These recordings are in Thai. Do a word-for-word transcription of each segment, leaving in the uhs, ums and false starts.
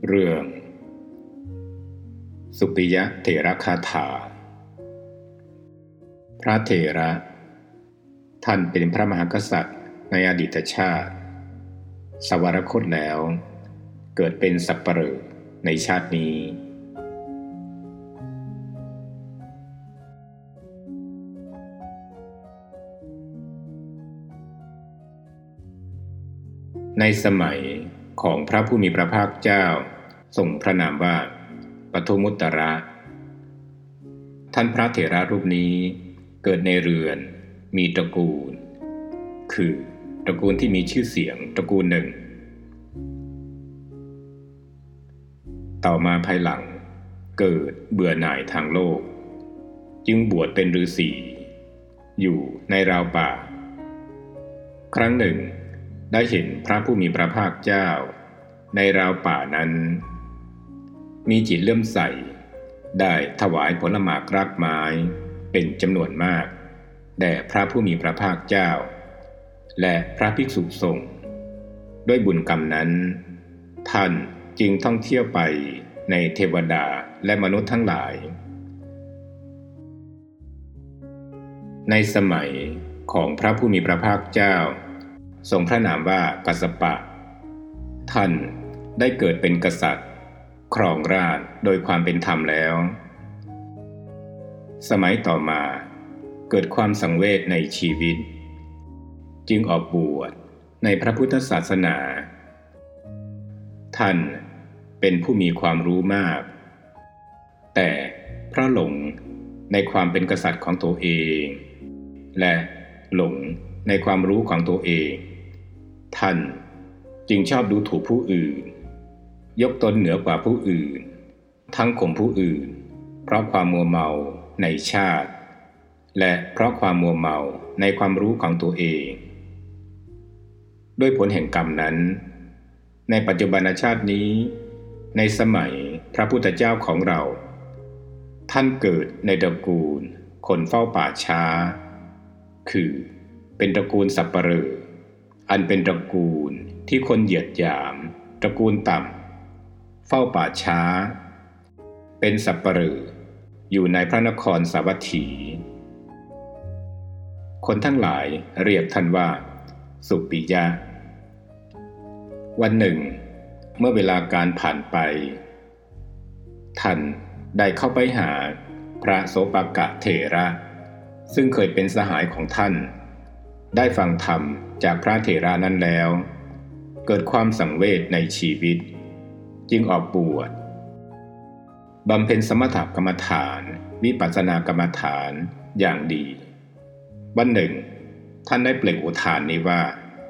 เรื่องสุปิยเถรคาถาพระเถระท่านเป็นพระมหากษัตริย์ในอดีตชาติสวรคตแล้วเกิดเป็นสัปเหร่อในชาตินี้ในสมัยของพระผู้มีพระภาคเจ้าทรงพระนามว่าปทุมุตตระท่านพระเถระรูปนี้เกิดในเรือนมีตระกูลคือตระกูลที่มีชื่อเสียงตระกูลหนึ่งต่อมาภายหลังเกิดเบื่อหน่ายทางโลกจึงบวชเป็นฤาษีอยู่ในราวป่าครั้งหนึ่งได้เห็นพระผู้มีพระภาคเจ้าในราวป่านั้นมีจิตเลื่อมใสได้ถวายผลหมากรากไม้เป็นจำนวนมากแด่พระผู้มีพระภาคเจ้าและพระภิกษุสงฆ์ด้วยบุญกรรมนั้นท่านจึงท่องเที่ยวไปในเทวดาและมนุษย์ทั้งหลายในสมัยของพระผู้มีพระภาคเจ้าทรงพระนามว่ากัสสปะท่านได้เกิดเป็นกษัตริย์ครองราชย์โดยความเป็นธรรมแล้วสมัยต่อมาเกิดความสังเวชในชีวิตจึงออกบวชในพระพุทธศาสนาท่านเป็นผู้มีความรู้มากแต่เพราะหลงในความเป็นกษัตริย์ของตัวเองและหลงในความรู้ของตัวเองท่านจึงชอบดูถูกผู้อื่นยกตนเหนือกว่าผู้อื่นทั้งข่มผู้อื่นเพราะความมัวเมาในชาติและเพราะความมัวเมาในความรู้ของตัวเองด้วยผลแห่งกรรมนั้นในปัจจุบันชาตินี้ในสมัยพระพุทธเจ้าของเราท่านเกิดในตระกูลคนเฝ้าป่าช้าคือเป็นตระกูลสัปเหร่ออันเป็นตระกูลที่คนเหยียดหยามตระกูลต่ำเฝ้าป่าช้าเป็นสัปเหร่ออยู่ในพระนครสาวัตถีคนทั้งหลายเรียกท่านว่าสุปิยะวันหนึ่งเมื่อเวลาการผ่านไปท่านได้เข้าไปหาพระโสปกเถระซึ่งเคยเป็นสหายของท่านได้ฟังธรรมจากพระเถระนั้นแล้วเกิดความสังเวชในชีวิตจึงออกบวชบำเพ็ญสมถกรรมฐานวิปัสสนากรรมฐานอย่างดีวันหนึ่งท่านได้เปล่งอุทานนี้ว่า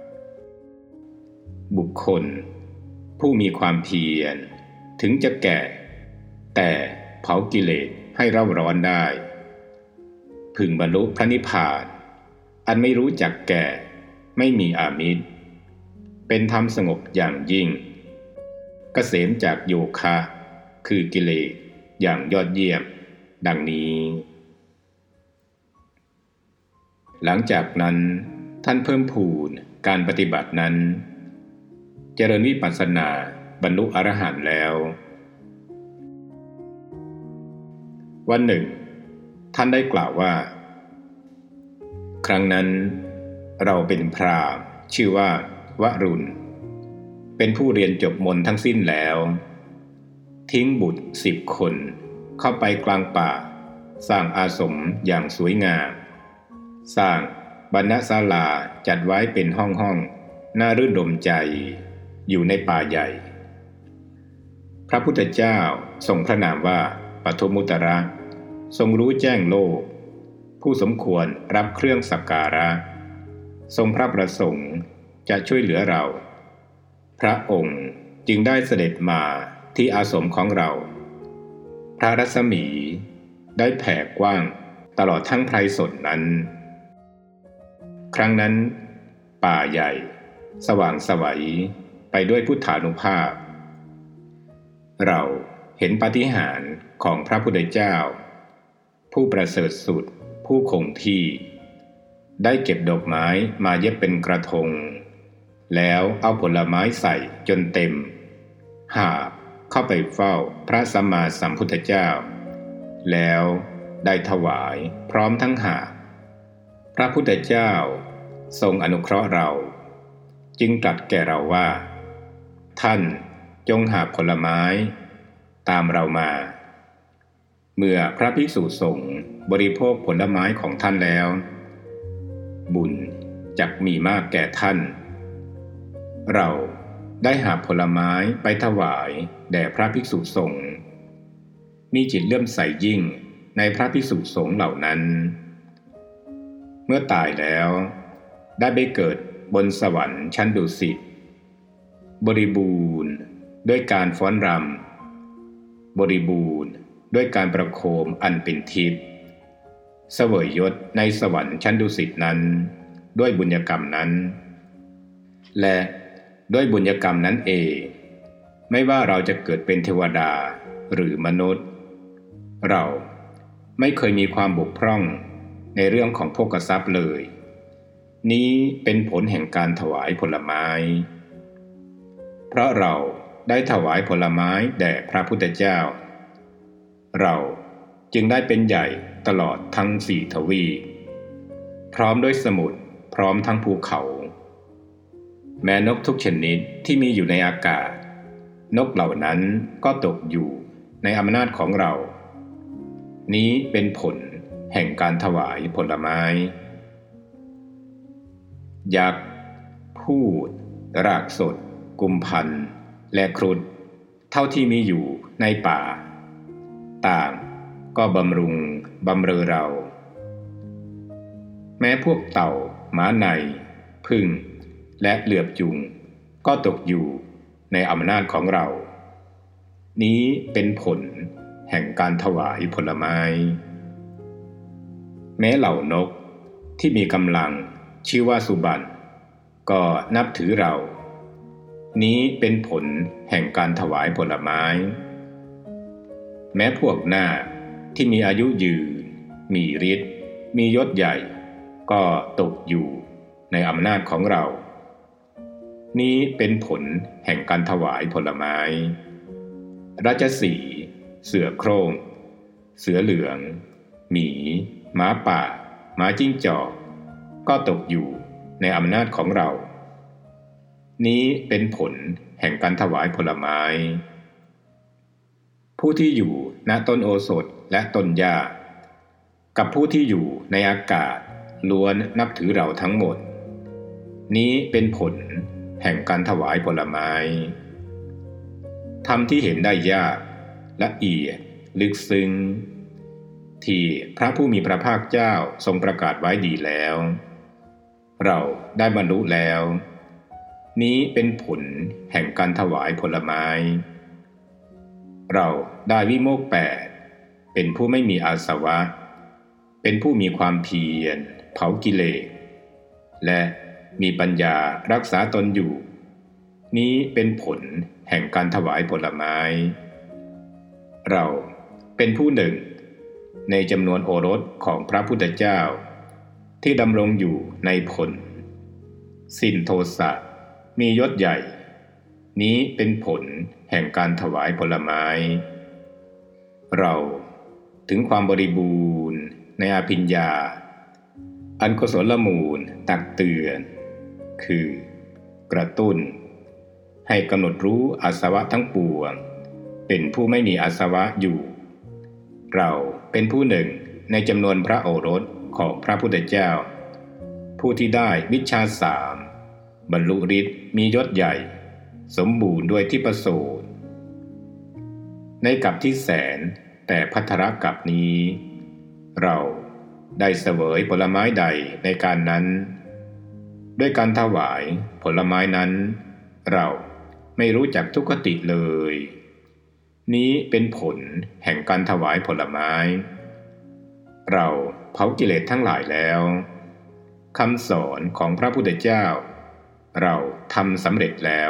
บุคคลผู้มีความเพียรถึงจะแก่แต่เผากิเลสให้เร่าร้อนได้พึงบรรลุพระนิพพานอันไม่รู้จักแก่ไม่มีอามิตรเป็นธรรมสงบอย่างยิ่งเกษมจากโยคะคือกิเลสอย่างยอดเยี่ยมดังนี้หลังจากนั้นท่านเพิ่มพูนการปฏิบัตินั้นเจริญวิปัสสนาบรรลุอรหันต์แล้ววันหนึ่งท่านได้กล่าวว่าครั้งนั้นเราเป็นพราหมณ์ชื่อว่าวรุณเป็นผู้เรียนจบมนต์ทั้งสิ้นแล้วทิ้งบุตรสิบคนเข้าไปกลางป่าสร้างอาสมอย่างสวยงามสร้างบรรณศาลาจัดไว้เป็นห้องห้องน่ารื่นรมใจอยู่ในป่าใหญ่พระพุทธเจ้าทรงพระนามว่าปทุมุตตระทรงรู้แจ้งโลกผู้สมควรรับเครื่องสักการะทรงพระประสงค์จะช่วยเหลือเราพระองค์จึงได้เสด็จมาที่อาสมของเราพระรัศมีได้แผ่กว้างตลอดทั้งไพรสนนั้นครั้งนั้นป่าใหญ่สว่างไสวไปด้วยพุทธานุภาพเราเห็นปาฏิหาริย์ของพระพุทธเจ้าผู้ประเสริฐสุดผู้คงที่ได้เก็บดอกไม้มาเย็บเป็นกระทงแล้วเอาผลไม้ใส่จนเต็มหาบเข้าไปเฝ้าพระสัมมาสัมพุทธเจ้าแล้วได้ถวายพร้อมทั้งหาบพระพุทธเจ้าทรงอนุเคราะห์เราจึงตรัสแก่เราว่าท่านจงหาผลไม้ตามเรามาเมื่อพระภิกษุสงฆ์บริโภคผลไม้ของท่านแล้วบุญจักมีมากแก่ท่านเราได้หาผลไม้ไปถวายแด่พระภิกษุสงฆ์มีจิตเลื่อมใสยิ่งในพระภิกษุสงฆ์เหล่านั้นเมื่อตายแล้วได้ไปเกิดบนสวรรค์ชั้นดุสิตบริบูรณ์ด้วยการฟ้อนรำบริบูรณ์ด้วยการประโคมอันเป็นทิพย์เสวยยศในสวรรค์ชั้นดุสิตนั้นด้วยบุญกรรมนั้นและด้วยบุญกรรมนั้นเองไม่ว่าเราจะเกิดเป็นเทวดาหรือมนุษย์เราไม่เคยมีความบกพร่องในเรื่องของโภคทรัพย์เลยนี้เป็นผลแห่งการถวายผลไม้เพราะเราได้ถวายผลไม้แด่พระพุทธเจ้าเราจึงได้เป็นใหญ่ตลอดทั้งสี่ทวีปพร้อมด้วยสมุทรพร้อมทั้งภูเขาแม้นกทุกชนิดที่มีอยู่ในอากาศนกเหล่านั้นก็ตกอยู่ในอำนาจของเรานี้เป็นผลแห่งการถวายผลไม้ยักษ์พูดรากสดกุมพันและครุฑเท่าที่มีอยู่ในป่าต่างก็บำรุงบำเรอเราแม้พวกเต่าม้าในผึ้งและเหลือบจุงก็ตกอยู่ในอำนาจของเรานี้เป็นผลแห่งการถวายผลไม้แม้เหล่านกที่มีกำลังชื่อว่าสุบรรณก็นับถือเรานี้เป็นผลแห่งการถวายผลไม้แม้พวกนาคที่มีอายุยืนมีฤทธิ์มียศใหญ่ก็ตกอยู่ในอำนาจของเรานี้เป็นผลแห่งการถวายผลไม้ราชสีห์เสือโคร่งเสือเหลืองหมีม้าป่าม้าจิ้งจอกก็ตกอยู่ในอำนาจของเรานี้เป็นผลแห่งการถวายผลไม้ผู้ที่อยู่ณต้นโอสถและต้นหญ้ากับผู้ที่อยู่ในอากาศล้วนนับถือเราทั้งหมดนี้เป็นผลแห่งการถวายผลไม้ธรรมที่เห็นได้ยากละเอียดลึกซึ้งที่พระผู้มีพระภาคเจ้าทรงประกาศไว้ดีแล้วเราได้บรรลุแล้วนี้เป็นผลแห่งการถวายผลไม้เราได้วิโมกข์แปดเป็นผู้ไม่มีอาสวะเป็นผู้มีความเพียรเผากิเลสและมีปัญญารักษาตนอยู่นี้เป็นผลแห่งการถวายผลไม้เราเป็นผู้หนึ่งในจำนวนโอรสของพระพุทธเจ้าที่ดำรงอยู่ในผลสิ้นโทสะมียศใหญ่นี้เป็นผลแห่งการถวายผลไม้เราถึงความบริบูรณ์ในอภิญญาอันกุศลมูลตักเตือนคือกระตุ้นให้กำหนดรู้อาสวะทั้งปวงเป็นผู้ไม่มีอาสวะอยู่เราเป็นผู้หนึ่งในจำนวนพระโอรสของพระพุทธเจ้าผู้ที่ได้วิชชาสามบรรลุฤทธิ์มียศใหญ่สมบูรณ์ด้วยทิพโสตในกัปที่แสนแต่ภัทรกัปนี้เราได้เสวยผลไม้ใดในการนั้นด้วยการถวายผลไม้นั้นเราไม่รู้จักทุกขติเลยนี้เป็นผลแห่งการถวายผลไม้เราเผากิเลสทั้งหลายแล้วคำสอนของพระพุทธเจ้าเราทำสำเร็จแล้ว